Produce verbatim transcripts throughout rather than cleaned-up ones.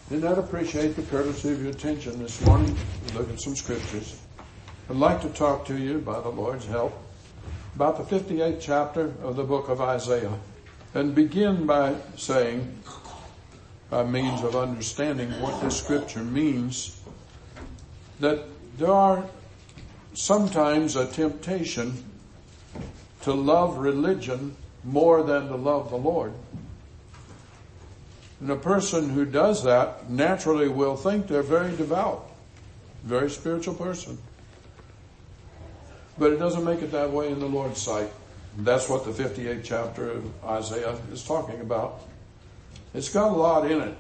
Did not appreciate the courtesy of your attention this morning to look at some scriptures. I'd like to talk to you, by the Lord's help, about the fifty-eighth chapter of the book of Isaiah, and begin by saying, by means of understanding what this scripture means, that there are sometimes a temptation to love religion more than to love the Lord. And a person who does that naturally will think they're very devout, very spiritual person. But it doesn't make it that way in the Lord's sight. That's what the fifty-eighth chapter of Isaiah is talking about. It's got a lot in it.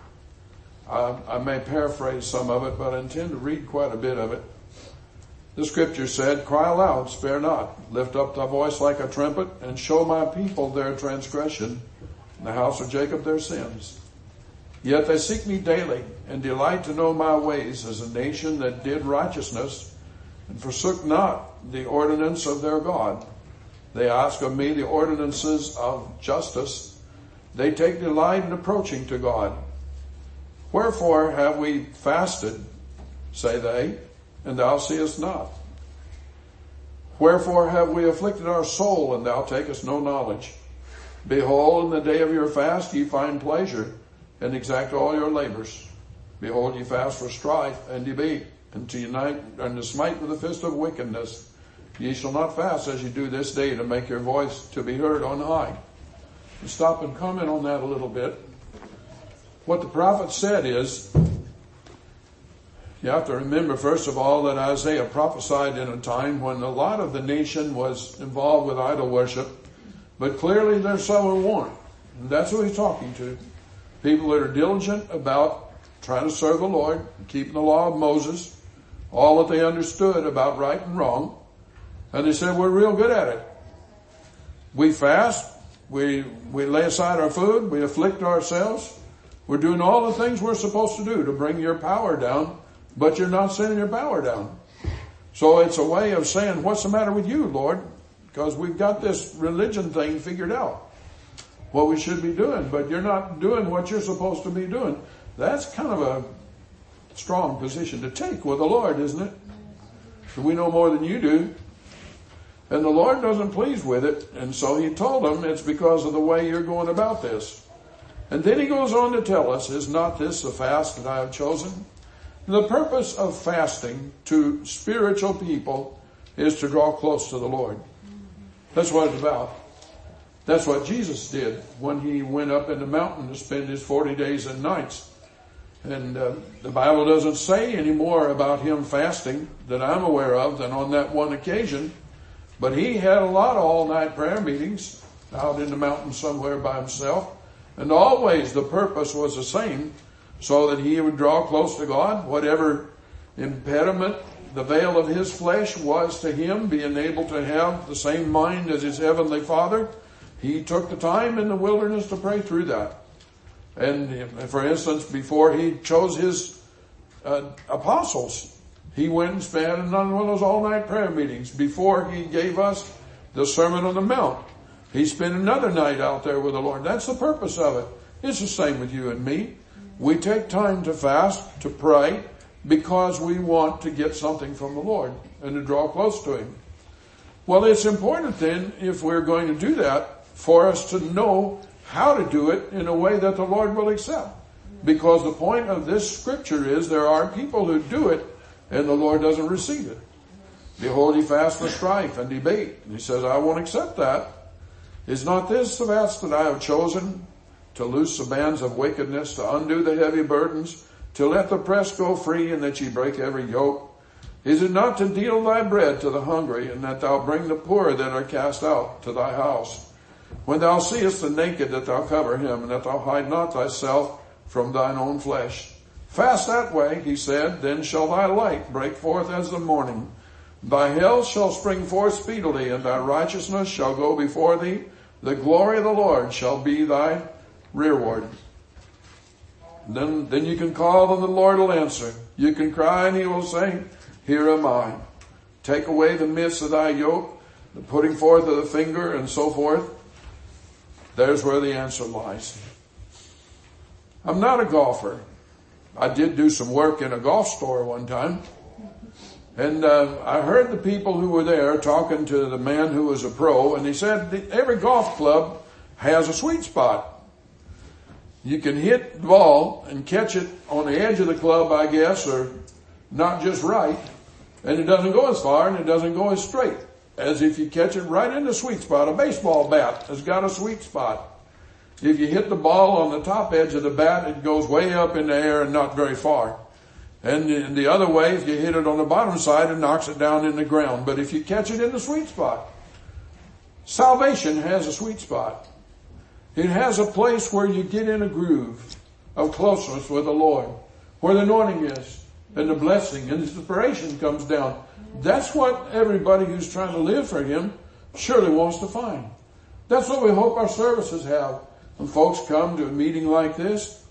I, I may paraphrase some of it, but I intend to read quite a bit of it. The scripture said, "Cry aloud, spare not. Lift up thy voice like a trumpet, and show my people their transgression, and the house of Jacob their sins. Yet they seek me daily, and delight to know my ways, as a nation that did righteousness, and forsook not the ordinance of their God. They ask of me the ordinances of justice. They take delight in approaching to God. Wherefore have we fasted, say they, and thou seest not? Wherefore have we afflicted our soul, and thou takest no knowledge? Behold, in the day of your fast ye find pleasure, and exact all your labors. Behold, ye fast for strife and debate, and to unite and to smite with the fist of wickedness. Ye shall not fast as ye do this day, to make your voice to be heard on high." Stop and comment on that a little bit. What the prophet said is, you have to remember, first of all, that Isaiah prophesied in a time when a lot of the nation was involved with idol worship, but clearly there's some who weren't. And that's who he's talking to. People that are diligent about trying to serve the Lord, keeping the law of Moses, all that they understood about right and wrong. And they said, we're real good at it. We fast, we, we lay aside our food, we afflict ourselves. We're doing all the things we're supposed to do to bring your power down, but you're not sending your power down. So it's a way of saying, what's the matter with you, Lord? Because we've got this religion thing figured out, what we should be doing, but you're not doing what you're supposed to be doing. That's kind of a strong position to take with the Lord, isn't it? So we know more than you do. And the Lord doesn't please with it. And so he told them it's because of the way you're going about this. And then he goes on to tell us, is not this the fast that I have chosen? The purpose of fasting to spiritual people is to draw close to the Lord. That's what it's about. That's what Jesus did when he went up in the mountain to spend his forty days and nights. And uh, the Bible doesn't say any more about him fasting that I'm aware of than on that one occasion. But he had a lot of all-night prayer meetings out in the mountain somewhere by himself. And always the purpose was the same, so that he would draw close to God. Whatever impediment the veil of his flesh was to him, being able to have the same mind as his heavenly Father, he took the time in the wilderness to pray through that. And for instance, before he chose his uh, apostles, he went and spent on one of those all-night prayer meetings. Before he gave us the Sermon on the Mount, he spent another night out there with the Lord. That's the purpose of it. It's the same with you and me. We take time to fast, to pray, because we want to get something from the Lord and to draw close to him. Well, it's important then, if we're going to do that, for us to know how to do it in a way that the Lord will accept. Because the point of this scripture is there are people who do it and the Lord doesn't receive it. Behold, he fasts for strife and debate. And he says, I won't accept that. Is not this the fast that I have chosen? To loose the bands of wickedness, to undo the heavy burdens, to let the oppressed go free, and that ye break every yoke? Is it not to deal thy bread to the hungry, and that thou bring the poor that are cast out to thy house? When thou seest the naked, that thou cover him, and that thou hide not thyself from thine own flesh. Fast that way, he said, then shall thy light break forth as the morning. Thy health shall spring forth speedily, and thy righteousness shall go before thee. The glory of the Lord shall be thy rearward. Then, then you can call and the Lord will answer. You can cry and he will say, here am I. Take away the midst of thy yoke, the putting forth of the finger, and so forth. There's where the answer lies. I'm not a golfer. I did do some work in a golf store one time. And uh, I heard the people who were there talking to the man who was a pro, and he said every golf club has a sweet spot. You can hit the ball and catch it on the edge of the club, I guess, or not just right. And it doesn't go as far and it doesn't go as straight as if you catch it right in the sweet spot. A baseball bat has got a sweet spot. If you hit the ball on the top edge of the bat, it goes way up in the air and not very far. And the other way, if you hit it on the bottom side, it knocks it down in the ground. But if you catch it in the sweet spot, salvation has a sweet spot. It has a place where you get in a groove of closeness with the Lord, where the anointing is, and the blessing and the inspiration comes down. That's what everybody who's trying to live for Him surely wants to find. That's what we hope our services have. When folks come to a meeting like this,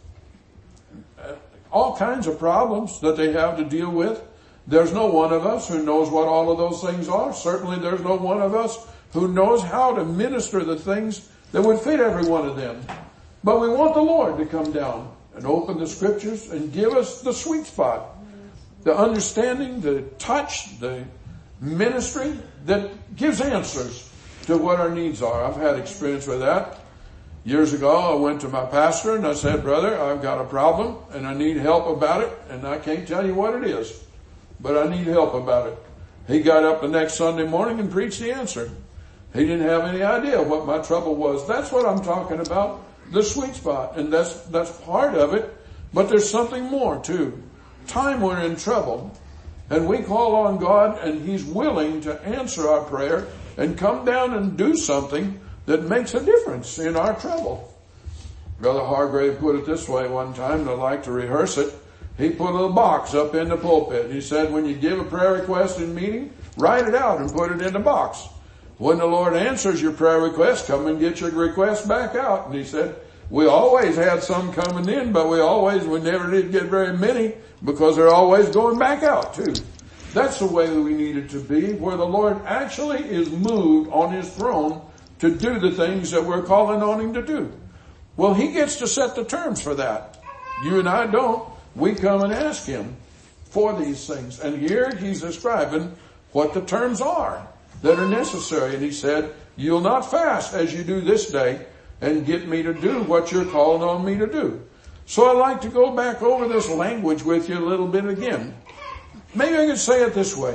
all kinds of problems that they have to deal with. There's no one of us who knows what all of those things are. Certainly there's no one of us who knows how to minister the things that would fit every one of them. But we want the Lord to come down and open the scriptures and give us the sweet spot, the understanding, the touch, the ministry that gives answers to what our needs are. I've had experience with that. Years ago, I went to my pastor and I said, brother, I've got a problem and I need help about it, and I can't tell you what it is, but I need help about it. He got up the next Sunday morning and preached the answer. He didn't have any idea what my trouble was. That's what I'm talking about, the sweet spot, and that's that's part of it, but there's something more too. Time we're in trouble and we call on God and He's willing to answer our prayer and come down and do something that makes a difference in our trouble. Brother Hargrave put it this way one time, and I like to rehearse it. He put a little box up in the pulpit. He said, when you give a prayer request in meeting, write it out and put it in the box. When the Lord answers your prayer request, come and get your request back out. And he said, we always had some coming in, but we always, we never did get very many because they're always going back out too. That's the way that we need it to be, where the Lord actually is moved on His throne to do the things that we're calling on Him to do. Well, He gets to set the terms for that. You and I don't. We come and ask Him for these things. And here He's describing what the terms are that are necessary. And He said, you'll not fast as you do this day and get me to do what you're calling on me to do. So I'd like to go back over this language with you a little bit again. Maybe I could say it this way,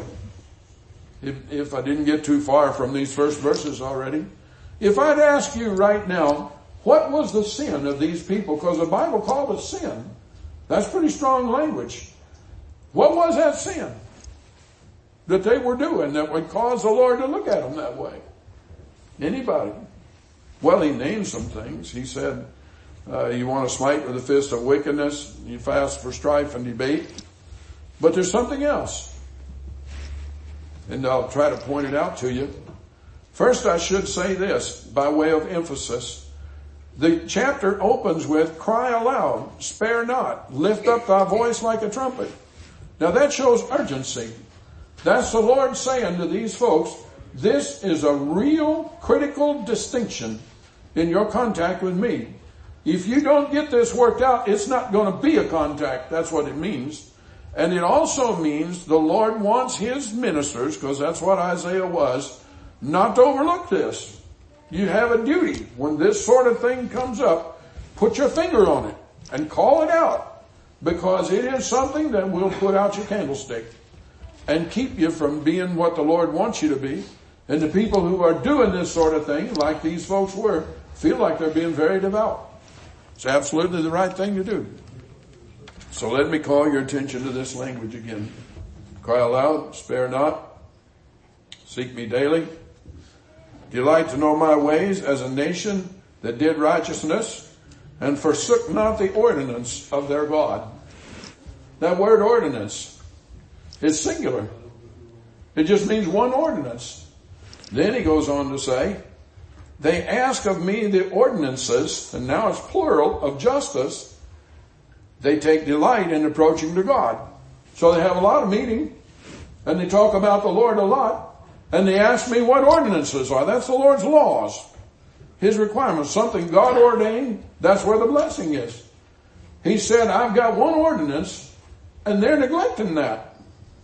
if, if I didn't get too far from these first verses already. If I'd ask you right now, what was the sin of these people? Because the Bible called it sin. That's pretty strong language. What was that sin that they were doing that would cause the Lord to look at them that way? Anybody? Well, He named some things. He said, uh, you want to smite with the fist of wickedness, you fast for strife and debate. But there's something else. And I'll try to point it out to you. First, I should say this by way of emphasis. The chapter opens with, cry aloud, spare not, lift up thy voice like a trumpet. Now that shows urgency. That's the Lord saying to these folks, this is a real critical distinction in your contact with me. If you don't get this worked out, it's not going to be a contact. That's what it means. And it also means the Lord wants His ministers, because that's what Isaiah was, not to overlook this. You have a duty. When this sort of thing comes up, put your finger on it and call it out, because it is something that will put out your candlestick and keep you from being what the Lord wants you to be. And the people who are doing this sort of thing, like these folks were, feel like they're being very devout. It's absolutely the right thing to do. So let me call your attention to this language again. Cry aloud, spare not, seek me daily. Delight to know my ways as a nation that did righteousness and forsook not the ordinance of their God. That word ordinance is singular. It just means one ordinance. Then he goes on to say, they ask of me the ordinances, and now it's plural, of justice. They take delight in approaching to God. So they have a lot of meeting, and they talk about the Lord a lot. And they ask me what ordinances are. That's the Lord's laws. His requirements. Something God ordained. That's where the blessing is. He said, I've got one ordinance, and they're neglecting that.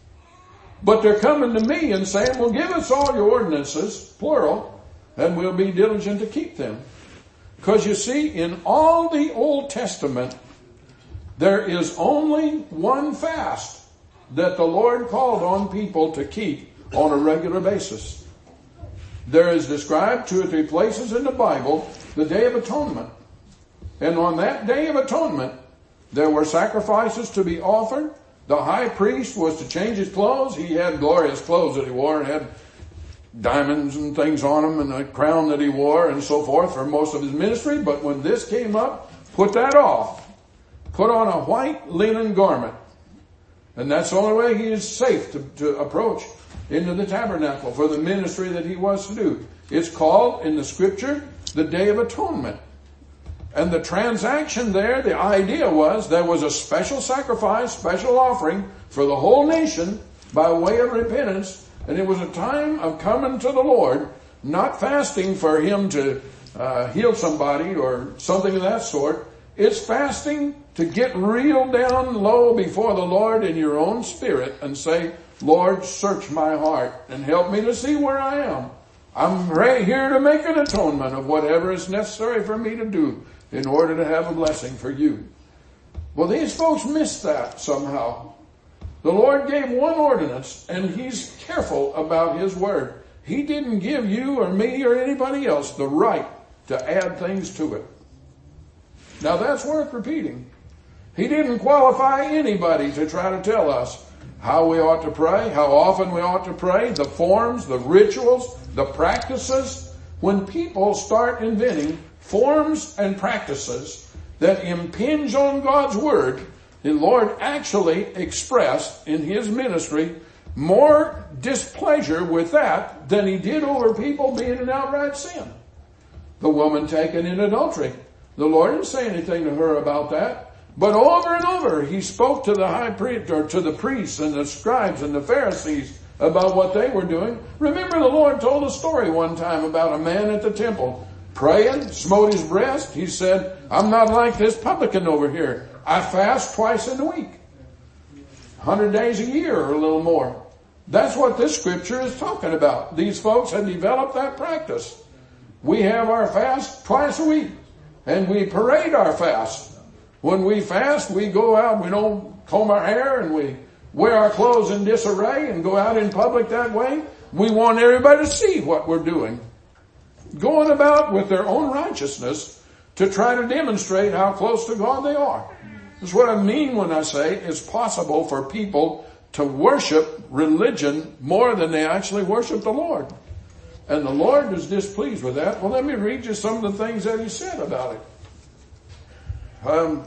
But they're coming to me and saying, well, give us all your ordinances, plural, and we'll be diligent to keep them. Because you see, in all the Old Testament, there is only one fast that the Lord called on people to keep on a regular basis. There is described two or three places in the Bible, the Day of Atonement. And on that Day of Atonement, there were sacrifices to be offered. The high priest was to change his clothes. He had glorious clothes that he wore, had diamonds and things on him and a crown that he wore and so forth for most of his ministry. But when this came up, put that off. Put on a white linen garment. And that's the only way he is safe to, to approach into the tabernacle for the ministry that he was to do. It's called in the scripture the Day of Atonement. And the transaction there, the idea was there was a special sacrifice, special offering for the whole nation by way of repentance. And it was a time of coming to the Lord, not fasting for him to uh, heal somebody or something of that sort. It's fasting to get real down low before the Lord in your own spirit and say, Lord, search my heart and help me to see where I am. I'm right here to make an atonement of whatever is necessary for me to do in order to have a blessing for you. Well, these folks missed that somehow. The Lord gave one ordinance, and he's careful about his word. He didn't give you or me or anybody else the right to add things to it. Now that's worth repeating. He didn't qualify anybody to try to tell us how we ought to pray, how often we ought to pray, the forms, the rituals, the practices. When people start inventing forms and practices that impinge on God's word, the Lord actually expressed in his ministry more displeasure with that than he did over people being in outright sin. The woman taken in adultery, the Lord didn't say anything to her about that. But over and over, he spoke to the high priest, or to the priests and the scribes and the Pharisees about what they were doing. Remember, the Lord told a story one time about a man at the temple praying, smote his breast. He said, I'm not like this publican over here. I fast twice in a week. one hundred days a year or a little more. That's what this scripture is talking about. These folks had developed that practice. We have our fast twice a week. And we parade our fast. When we fast, we go out, we don't comb our hair, and we wear our clothes in disarray and go out in public that way. We want everybody to see what we're doing. Going about with their own righteousness to try to demonstrate how close to God they are. That's what I mean when I say it's possible for people to worship religion more than they actually worship the Lord. And the Lord is displeased with that. Well, let me read you some of the things that he said about it. Um,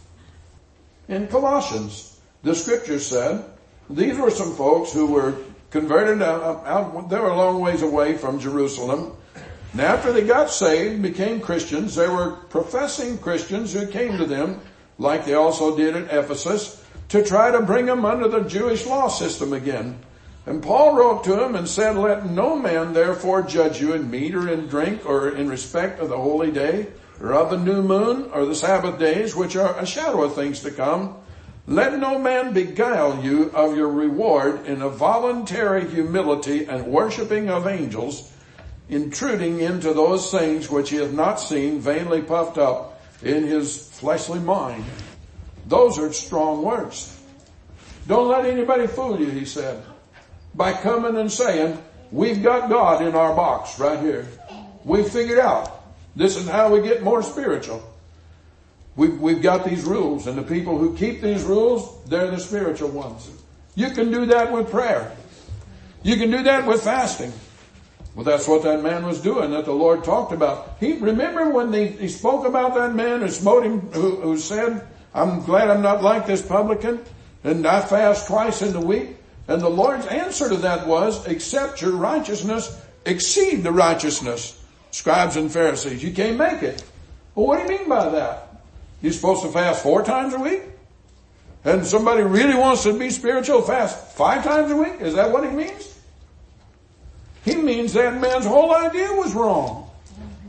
in Colossians, the scripture said, these were some folks who were converted out, out, they were a long ways away from Jerusalem. And after they got saved, became Christians, there were professing Christians who came to them, like they also did at Ephesus, to try to bring them under the Jewish law system again. And Paul wrote to them and said, let no man therefore judge you in meat or in drink or in respect of the holy day, or of the new moon, or the Sabbath days, which are a shadow of things to come. Let no man beguile you of your reward in a voluntary humility and worshiping of angels, intruding into those things which he hath not seen, vainly puffed up in his fleshly mind. Those are strong words. Don't let anybody fool you, he said, by coming and saying, we've got God in our box right here. We've figured out. This is how we get more spiritual. We've, we've got these rules, and the people who keep these rules, they're the spiritual ones. You can do that with prayer. You can do that with fasting. Well, that's what that man was doing that the Lord talked about. He, remember when they, he spoke about that man who smote him, who, who said, I'm glad I'm not like this publican, and I fast twice in the week. And the Lord's answer to that was, except your righteousness exceed the righteousness. Scribes and Pharisees, you can't make it. Well, what do you mean by that? You're supposed to fast four times a week? And somebody really wants to be spiritual, fast five times a week? Is that what he means? He means that man's whole idea was wrong.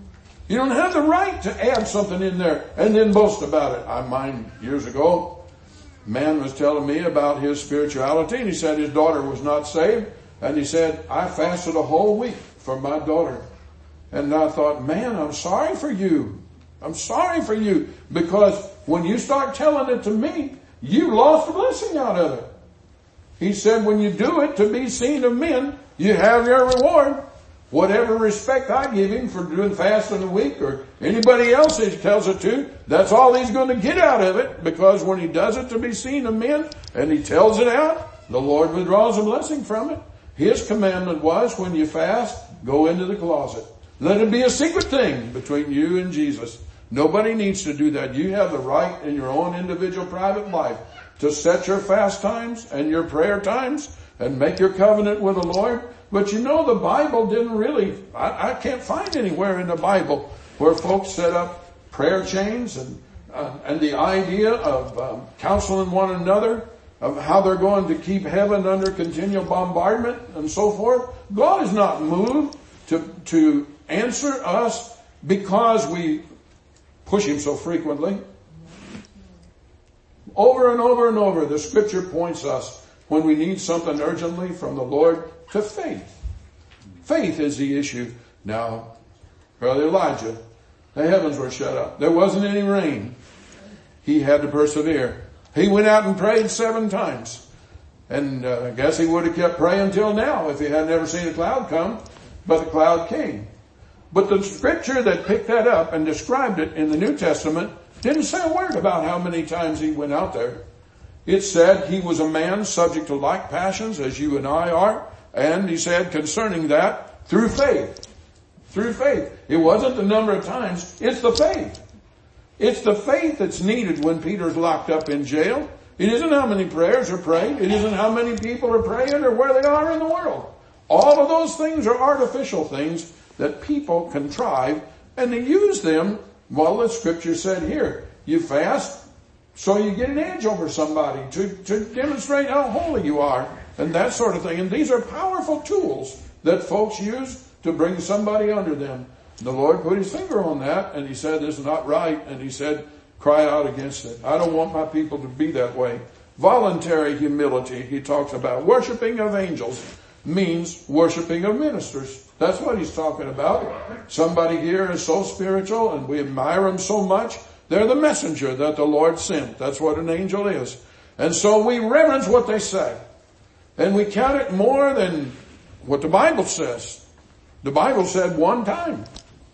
You don't have the right to add something in there and then boast about it. I mind years ago, a man was telling me about his spirituality, and he said his daughter was not saved, and he said, I fasted a whole week for my daughter. And I thought, man, I'm sorry for you. I'm sorry for you, because when you start telling it to me, you lost the blessing out of it. He said, when you do it to be seen of men, you have your reward. Whatever respect I give him for doing fasting a week, or anybody else he tells it to, that's all he's going to get out of it, because when he does it to be seen of men and he tells it out, the Lord withdraws a blessing from it. His commandment was, when you fast, go into the closet. Let it be a secret thing between you and Jesus. Nobody needs to do that. You have the right in your own individual private life to set your fast times and your prayer times and make your covenant with the Lord. But you know, the Bible didn't really, I, I can't find anywhere in the Bible where folks set up prayer chains and, uh, and the idea of um, counseling one another, of how they're going to keep heaven under continual bombardment and so forth. God is not moved to, to answer us because we push him so frequently. Over and over and over, the scripture points us, when we need something urgently from the Lord, to faith. Faith is the issue. Now, Brother Elijah, the heavens were shut up. There wasn't any rain. He had to persevere. He went out and prayed seven times. And uh, I guess he would have kept praying till now if he had never seen a cloud come. But the cloud came. But the scripture that picked that up and described it in the New Testament didn't say a word about how many times he went out there. It said he was a man subject to like passions as you and I are. And he said concerning that, through faith. Through faith. It wasn't the number of times, it's the faith. It's the faith that's needed when Peter's locked up in jail. It isn't how many prayers are prayed. It isn't how many people are praying or where they are in the world. All of those things are artificial things that people contrive, and they use them. Well, the scripture said here, you fast so you get an edge over somebody to, to demonstrate how holy you are and that sort of thing. And these are powerful tools that folks use to bring somebody under them. The Lord put his finger on that, and he said, this is not right. And he said, cry out against it. I don't want my people to be that way. Voluntary humility, he talks about. Worshiping of angels means worshiping of ministers. That's what he's talking about. Somebody here is so spiritual and we admire them so much. They're the messenger that the Lord sent. That's what an angel is. And so we reverence what they say. And we count it more than what the Bible says. The Bible said one time.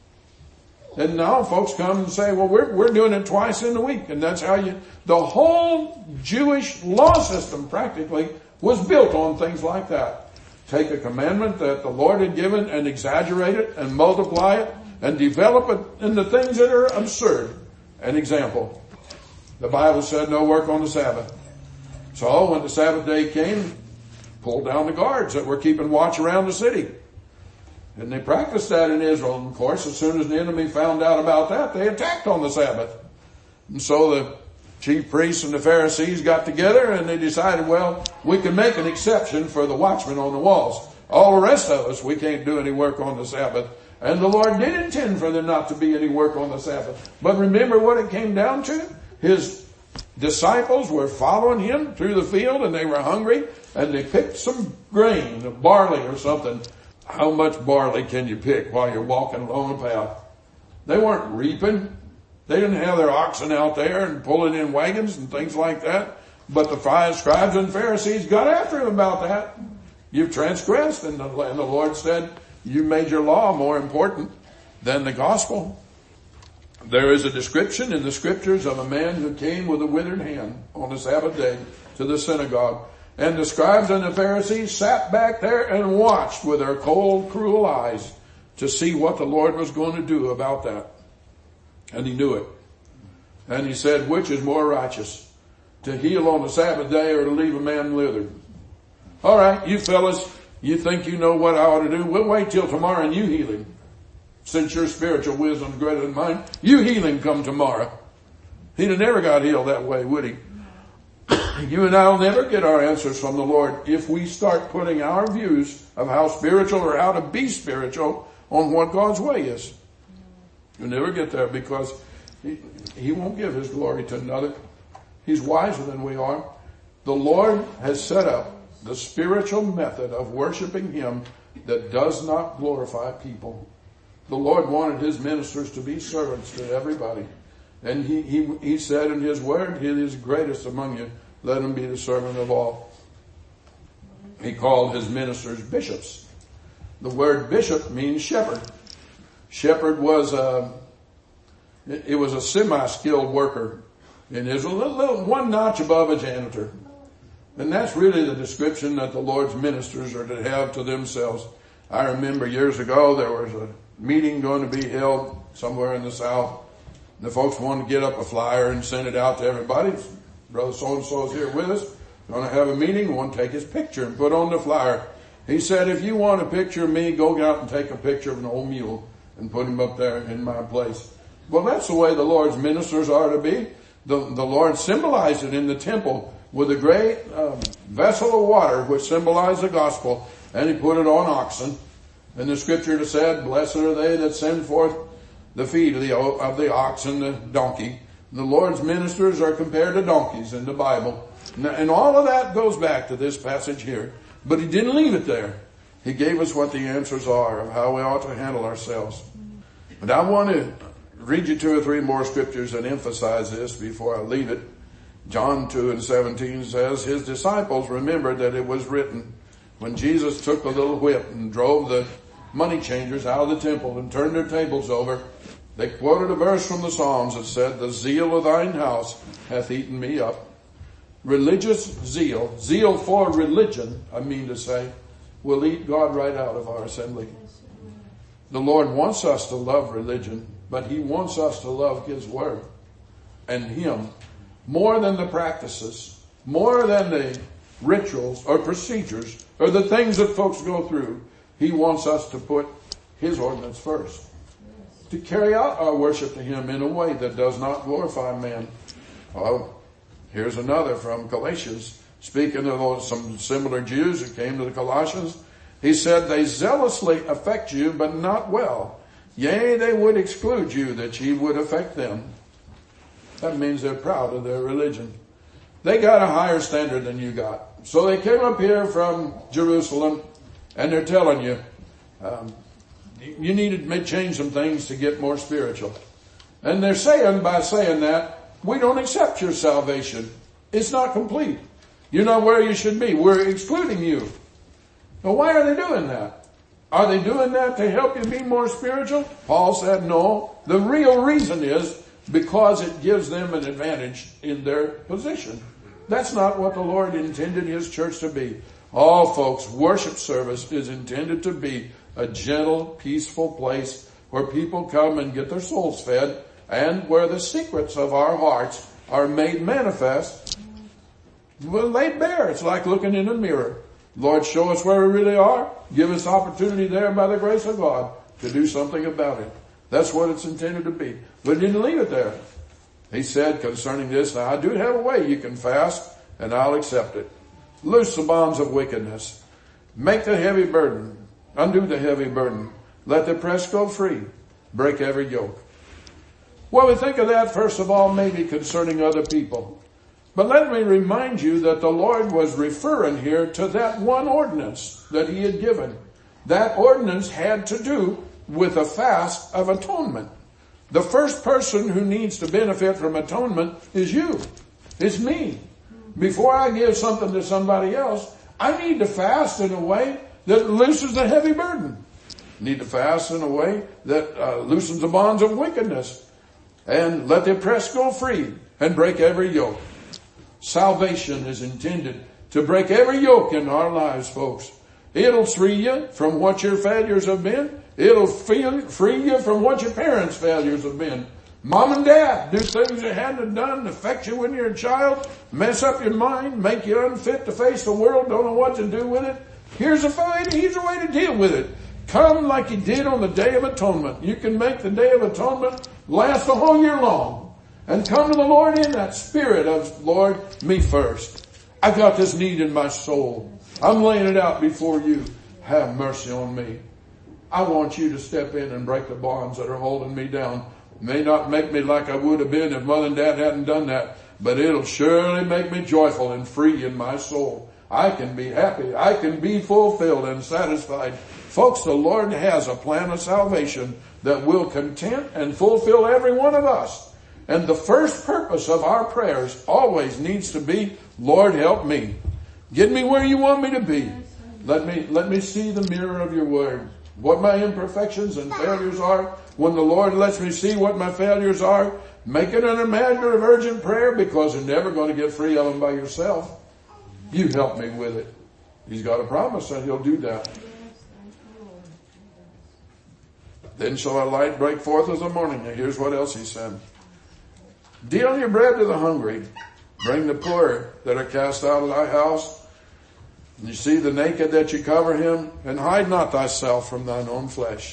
And now folks come and say, well, we're, we're doing it twice in a week. And that's how you, the whole Jewish law system practically was built on things like that. Take a commandment that the Lord had given and exaggerate it and multiply it and develop it into things that are absurd. An example. The Bible said no work on the Sabbath. So when the Sabbath day came, pulled down the guards that were keeping watch around the city. And they practiced that in Israel. And of course, as soon as the enemy found out about that, they attacked on the Sabbath. And so the chief priests and the Pharisees got together and they decided, well, we can make an exception for the watchmen on the walls. All the rest of us, we can't do any work on the Sabbath. And the Lord did intend for there not to be any work on the Sabbath. But remember what it came down to? His disciples were following him through the field and they were hungry and they picked some grain, barley or something. How much barley can you pick while you're walking along a path? They weren't reaping. They didn't have their oxen out there and pulling in wagons and things like that. But the five scribes and Pharisees got after him about that. You've transgressed. And the, and the Lord said, you made your law more important than the gospel. There is a description in the scriptures of a man who came with a withered hand on the Sabbath day to the synagogue. And the scribes and the Pharisees sat back there and watched with their cold, cruel eyes to see what the Lord was going to do about that. And he knew it. And he said, which is more righteous, to heal on the Sabbath day or to leave a man withered? All right, you fellas, you think you know what I ought to do? We'll wait till tomorrow and you heal him. Since your spiritual wisdom is greater than mine, you heal him come tomorrow. He'd have never got healed that way, would he? You and I will never get our answers from the Lord if we start putting our views of how spiritual or how to be spiritual on what God's way is. You'll never get there because he, he won't give his glory to another. He's wiser than we are. The Lord has set up the spiritual method of worshiping him that does not glorify people. The Lord wanted his ministers to be servants to everybody. And he, he, he said in his word, he is greatest among you. Let him be the servant of all. He called his ministers bishops. The word bishop means shepherd. Shepherd was a, it was a semi-skilled worker. And it was a little, little, one notch above a janitor. And that's really the description that the Lord's ministers are to have to themselves. I remember years ago there was a meeting going to be held somewhere in the South. And the folks wanted to get up a flyer and send it out to everybody. Brother so-and-so is here with us. Going to have a meeting. Want to take his picture and put on the flyer. He said, if you want a picture of me, go out and take a picture of an old mule and put him up there in my place. Well, that's the way the Lord's ministers are to be. The, the Lord symbolized it in the temple with a great um, vessel of water which symbolized the gospel, and he put it on oxen. And the scripture said, blessed are they that send forth the feet of the, of the ox and the donkey. The Lord's ministers are compared to donkeys in the Bible. And, and all of that goes back to this passage here. But he didn't leave it there. He gave us what the answers are of how we ought to handle ourselves. But I want to read you two or three more scriptures and emphasize this before I leave it. John two and seventeen says, his disciples remembered that it was written when Jesus took the little whip and drove the money changers out of the temple and turned their tables over. They quoted a verse from the Psalms that said, the zeal of thine house hath eaten me up. Religious zeal, zeal for religion, I mean to say, will eat God right out of our assembly. The Lord wants us to love religion, but he wants us to love his word and him more than the practices, more than the rituals or procedures or the things that folks go through. He wants us to put his ordinance first, to carry out our worship to him in a way that does not glorify man. Well, here's another from Galatians, speaking of those, some similar Jews who came to the Colossians. He said, they zealously affect you, but not well. Yea, they would exclude you, that ye would affect them. That means they're proud of their religion. They got a higher standard than you got. So they came up here from Jerusalem, and they're telling you, um, you need to change some things to get more spiritual. And they're saying, by saying that, we don't accept your salvation. It's not complete. You're not where you should be. We're excluding you. Now, why are they doing that? Are they doing that to help you be more spiritual? Paul said no. The real reason is because it gives them an advantage in their position. That's not what the Lord intended his church to be. Oh, folks, worship service is intended to be a gentle, peaceful place where people come and get their souls fed, and where the secrets of our hearts are made manifest, well, laid bare. It's like looking in a mirror. Lord, show us where we really are. Give us opportunity there by the grace of God to do something about it. That's what it's intended to be. But he didn't leave it there. He said concerning this, now I do have a way you can fast, and I'll accept it. Loose the bonds of wickedness. Make the heavy burden. Undo the heavy burden. Let the oppressed go free. Break every yoke. Well, we think of that, first of all, maybe concerning other people. But let me remind you that the Lord was referring here to that one ordinance that he had given. That ordinance had to do with a fast of atonement. The first person who needs to benefit from atonement is you. It's me. Before I give something to somebody else, I need to fast in a way that loosens the heavy burden. I need to fast in a way that uh, loosens the bonds of wickedness. And let the oppressed go free and break every yoke. Salvation is intended to break every yoke in our lives, folks. It'll free you from what your failures have been. It'll free you from what your parents' failures have been. Mom and dad do things you hadn't done, affect you when you're a child, mess up your mind, make you unfit to face the world, don't know what to do with it. Here's a way, here's a way to deal with it. Come like you did on the Day of Atonement. You can make the Day of Atonement last the whole year long. And come to the Lord in that spirit of, Lord, me first. I got this need in my soul. I'm laying it out before you. Have mercy on me. I want you to step in and break the bonds that are holding me down. It may not make me like I would have been if Mother and Dad hadn't done that, but it'll surely make me joyful and free in my soul. I can be happy. I can be fulfilled and satisfied. Folks, the Lord has a plan of salvation that will content and fulfill every one of us. And the first purpose of our prayers always needs to be, Lord, help me. Get me where you want me to be. Let me, let me see the mirror of your word. What my imperfections and failures are. When the Lord lets me see what my failures are, make it a matter of urgent prayer, because you're never going to get free of them by yourself. You help me with it. He's got a promise and he'll do that. Then shall our light break forth as the morning. And here's what else he said. Deal your bread to the hungry. Bring the poor that are cast out of thy house. You see the naked that you cover him, and hide not thyself from thine own flesh.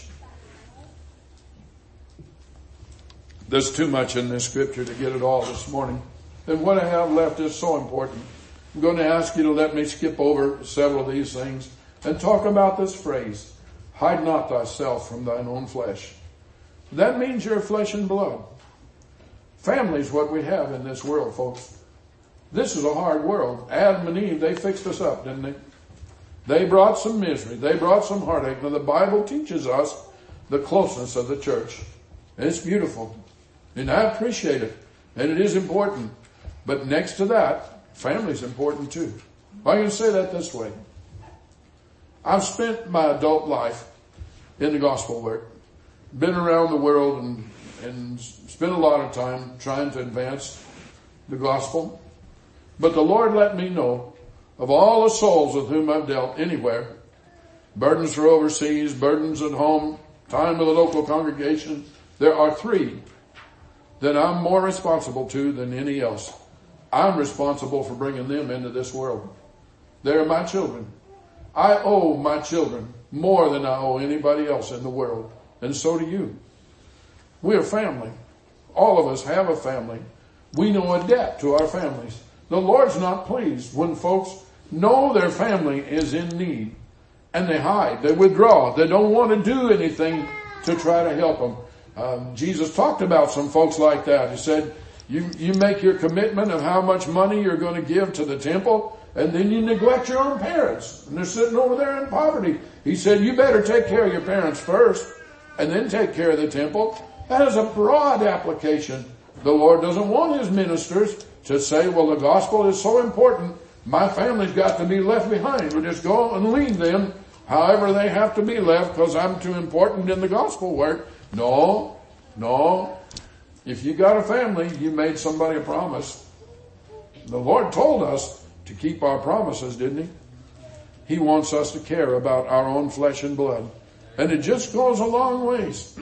There's too much in this scripture to get it all this morning. And what I have left is so important. I'm going to ask you to let me skip over several of these things and talk about this phrase, hide not thyself from thine own flesh. That means you're flesh and blood. Family's what we have in this world, folks. This is a hard world. Adam and Eve, they fixed us up, didn't they? They brought some misery. They brought some heartache. Now the Bible teaches us the closeness of the church. And it's beautiful. And I appreciate it. And it is important. But next to that, family's important too. I can say that this way. I've spent my adult life in the gospel work. Been around the world and, and spent a lot of time trying to advance the gospel. But the Lord let me know of all the souls with whom I've dealt anywhere, burdens for overseas, burdens at home, time with a local congregation, there are three that I'm more responsible to than any else. I'm responsible for bringing them into this world. They're my children. I owe my children more than I owe anybody else in the world. And so do you. We're family. All of us have a family. We know a debt to our families. The Lord's not pleased when folks know their family is in need and they hide, they withdraw, they don't want to do anything to try to help them. Um, Jesus talked about some folks like that. He said, you, you make your commitment of how much money you're going to give to the temple, and then you neglect your own parents, and they're sitting over there in poverty. He said, you better take care of your parents first and then take care of the temple. That is a broad application. The Lord doesn't want his ministers to say, well, the gospel is so important, my family's got to be left behind. We'll just go and leave them however they have to be left because I'm too important in the gospel work. No, no. If you got a family, you made somebody a promise. The Lord told us to keep our promises, didn't he? He wants us to care about our own flesh and blood. And it just goes a long ways.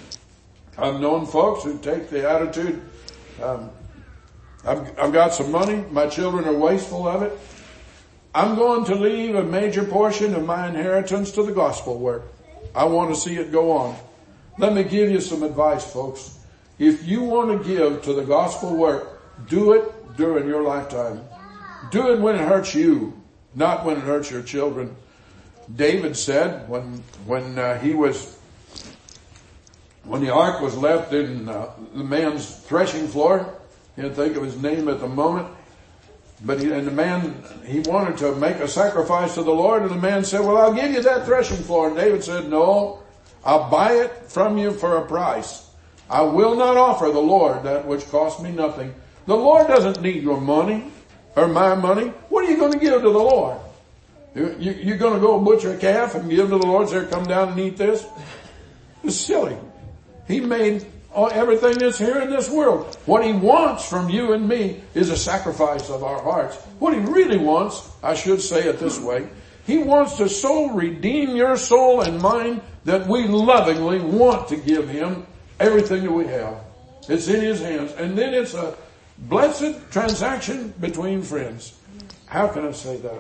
I've known folks who take the attitude, um, I've, I've got some money, my children are wasteful of it. I'm going to leave a major portion of my inheritance to the gospel work. I want to see it go on. Let me give you some advice, folks. If you want to give to the gospel work, do it during your lifetime. Do it when it hurts you, not when it hurts your children. David said when, when uh, he was, when the ark was left in uh, the man's threshing floor, he didn't think of his name at the moment, but he, and the man, he wanted to make a sacrifice to the Lord, and the man said, well, I'll give you that threshing floor. And David said, no, I'll buy it from you for a price. I will not offer the Lord that which cost me nothing. The Lord doesn't need your money or my money. What are you going to give to the Lord? You, you, you're going to go butcher a calf and give to the Lord, say, come down and eat this? It's silly. He made all, everything that's here in this world. What he wants from you and me is a sacrifice of our hearts. What he really wants, I should say it this way, he wants to so redeem your soul and mine that we lovingly want to give him everything that we have. It's in his hands. And then it's a blessed transaction between friends. How can I say that?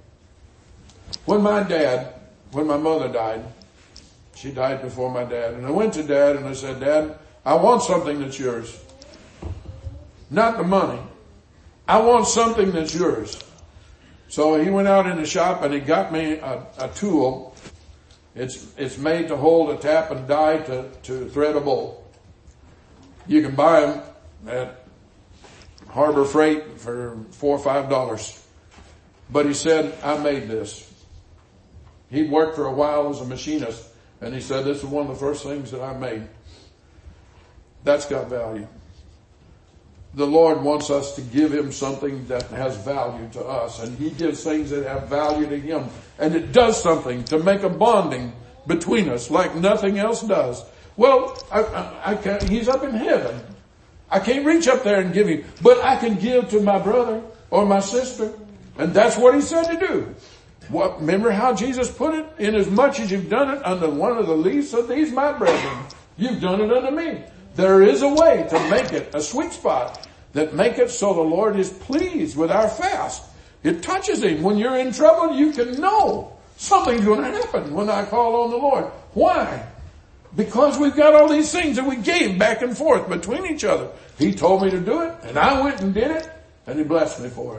When my dad, when my mother died, she died before my dad, and I went to Dad and I said, Dad, I want something that's yours. Not the money. I want something that's yours. So he went out in the shop and he got me a, a tool It's, it's made to hold a tap and die to, to thread a bowl. You can buy them at Harbor Freight for four or five dollars. But he said, I made this. He worked for a while as a machinist, and he said, this is one of the first things that I made. That's got value. The Lord wants us to give him something that has value to us, and he gives things that have value to him. And it does something to make a bonding between us like nothing else does. Well, I, I, I can't, he's up in heaven. I can't reach up there and give him, but I can give to my brother or my sister. And that's what he said to do. What, remember how Jesus put it? Inasmuch as you've done it unto one of the least of these my brethren, you've done it unto me. There is a way to make it a sweet spot that make it so the Lord is pleased with our fast. It touches him. When you're in trouble, you can know something's going to happen when I call on the Lord. Why? Because we've got all these things that we gave back and forth between each other. He told me to do it, and I went and did it, and he blessed me for it.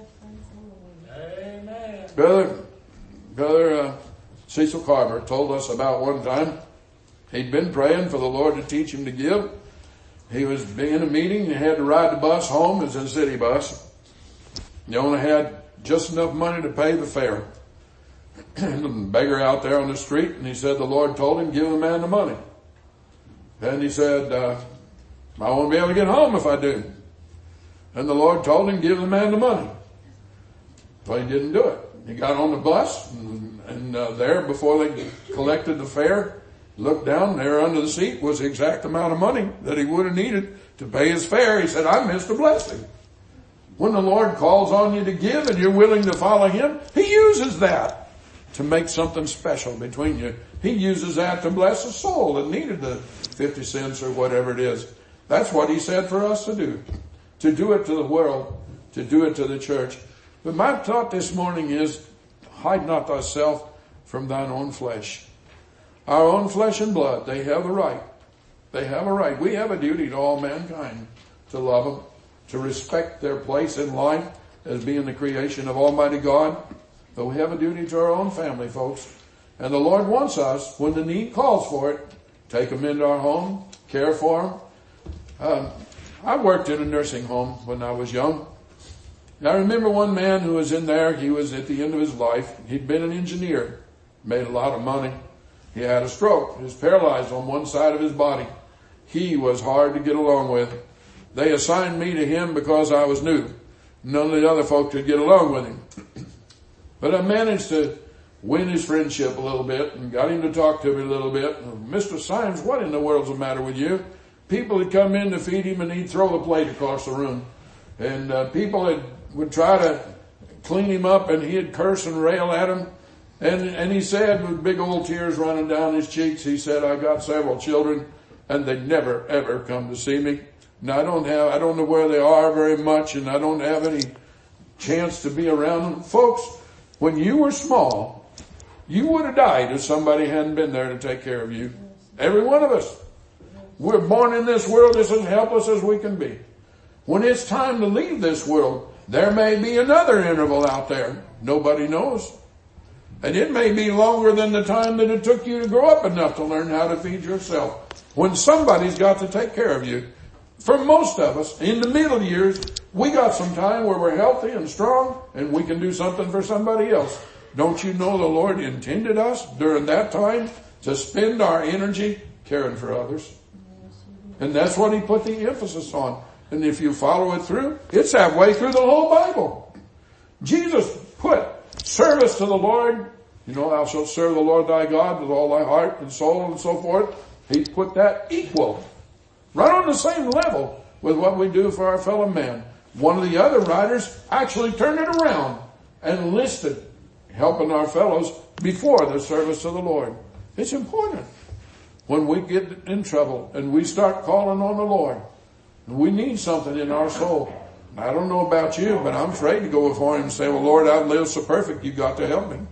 Amen. Brother, Brother uh, Cecil Carver told us about one time he'd been praying for the Lord to teach him to give. He was in a meeting. He had to ride the bus home. It was a city bus. He only had just enough money to pay the fare. And the beggar out there on the street, and he said the Lord told him, give the man the money. And he said, uh, I won't be able to get home if I do. And the Lord told him, give the man the money. So he didn't do it. He got on the bus, and, and uh, there, before they collected the fare, looked down, there under the seat was the exact amount of money that he would have needed to pay his fare. He said, I missed a blessing. When the Lord calls on you to give and you're willing to follow him, he uses that to make something special between you. He uses that to bless a soul that needed the fifty cents or whatever it is. That's what he said for us to do. To do it to the world, to do it to the church. But my thought this morning is, hide not thyself from thine own flesh. Our own flesh and blood, they have a right. They have a right. We have a duty to all mankind to love them, to respect their place in life as being the creation of Almighty God. But we have a duty to our own family, folks. And the Lord wants us, when the need calls for it, take them into our home, care for them. Um, I worked in a nursing home when I was young. I remember one man who was in there. He was at the end of his life. He'd been an engineer, made a lot of money. He had a stroke. He was paralyzed on one side of his body. He was hard to get along with. They assigned me to him because I was new. None of the other folks could get along with him. But I managed to win his friendship a little bit and got him to talk to me a little bit. Mister Symes, what in the world's the matter with you? People would come in to feed him and he'd throw the plate across the room. And uh, people had, would try to clean him up and he'd curse and rail at them. And, and he said, with big old tears running down his cheeks, he said, I got several children and they never ever come to see me. Now I don't have, I don't know where they are very much, and I don't have any chance to be around them. Folks, when you were small, you would have died if somebody hadn't been there to take care of you. Every one of us. We're born in this world just as helpless as we can be. When it's time to leave this world, there may be another interval out there. Nobody knows. And it may be longer than the time that it took you to grow up enough to learn how to feed yourself. When somebody's got to take care of you. For most of us, in the middle years, we got some time where we're healthy and strong and we can do something for somebody else. Don't you know the Lord intended us during that time to spend our energy caring for others? And that's what he put the emphasis on. And if you follow it through, it's that way through the whole Bible. Jesus put service to the Lord. You know, thou shalt serve the Lord thy God with all thy heart and soul and so forth. He put that equal. Right on the same level with what we do for our fellow man. One of the other writers actually turned it around and listed helping our fellows before the service of the Lord. It's important. When we get in trouble and we start calling on the Lord, we need something in our soul. I don't know about you, but I'm afraid to go before him and say, well, Lord, I've lived so perfect, you've got to help me.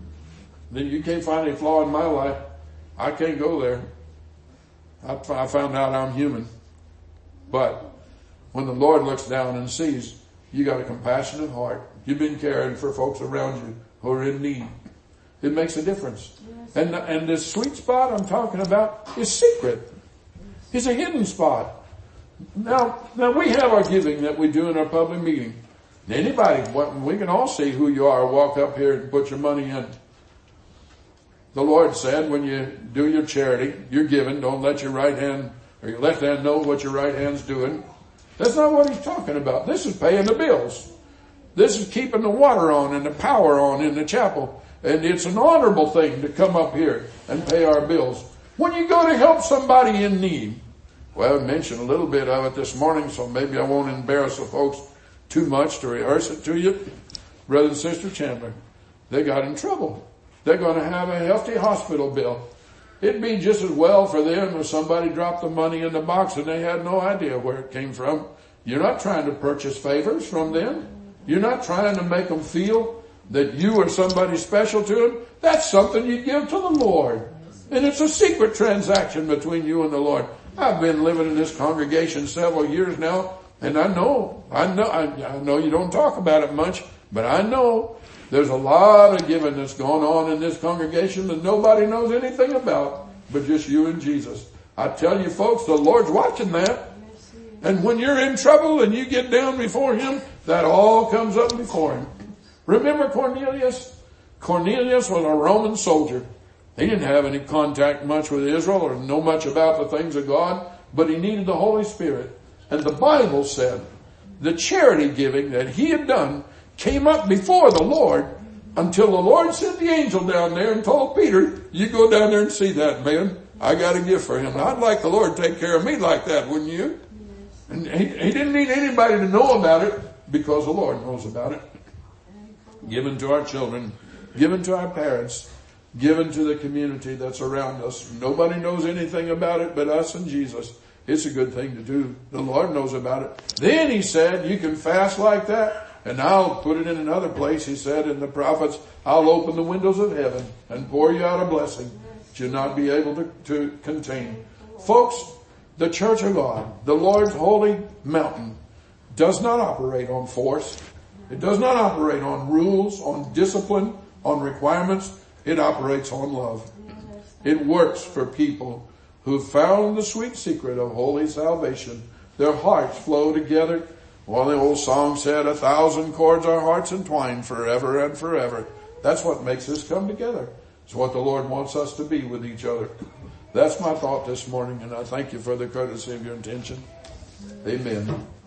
Then you can't find any flaw in my life. I can't go there. I found out I'm human. But when the Lord looks down and sees you got a compassionate heart, you've been caring for folks around you who are in need, It makes a difference. And, and this sweet spot I'm talking about is secret. It's a hidden spot. Now, now we have our giving that we do in our public meeting. Anybody, we can all see who you are. Walk up here and put your money in. The Lord said when you do your charity, you're giving, don't let your right hand or your left hand know what your right hand's doing. That's not what he's talking about. This is paying the bills. This is keeping the water on and the power on in the chapel. And it's an honorable thing to come up here and pay our bills. When you go to help somebody in need, well, I mentioned a little bit of it this morning, so maybe I won't embarrass the folks too much to rehearse it to you. Brother and Sister Chandler, they got in trouble. They're going to have a hefty hospital bill. It'd be just as well for them if somebody dropped the money in the box and they had no idea where it came from. You're not trying to purchase favors from them. You're not trying to make them feel that you are somebody special to them. That's something you give to the Lord. And it's a secret transaction between you and the Lord. I've been living in this congregation several years now, and I know, I know, I, I know you don't talk about it much, but I know there's a lot of giving that's going on in this congregation that nobody knows anything about, but just you and Jesus. I tell you folks, the Lord's watching that. And when you're in trouble and you get down before Him, that all comes up before Him. Remember Cornelius? Cornelius was a Roman soldier. He didn't have any contact much with Israel or know much about the things of God, but he needed the Holy Spirit. And the Bible said the charity giving that he had done came up before the Lord until the Lord sent the angel down there and told Peter, you go down there and see that man. I got a gift for him. I'd like the Lord to take care of me like that, wouldn't you? And he, he didn't need anybody to know about it because the Lord knows about it. Given to our children, given to our parents, given to the community that's around us. Nobody knows anything about it but us and Jesus. It's a good thing to do. The Lord knows about it. Then he said, you can fast like that. And I'll put it in another place. He said in the prophets, I'll open the windows of heaven and pour you out a blessing that you'll not be able to, to contain. Folks, the church of God, the Lord's holy mountain, does not operate on force. It does not operate on rules, on discipline, on requirements. It operates on love. It works for people who found the sweet secret of holy salvation. Their hearts flow together. Well, the old song said, a thousand cords our hearts entwine forever and forever. That's what makes us come together. It's what the Lord wants us to be with each other. That's my thought this morning, and I thank you for the courtesy of your attention. Amen.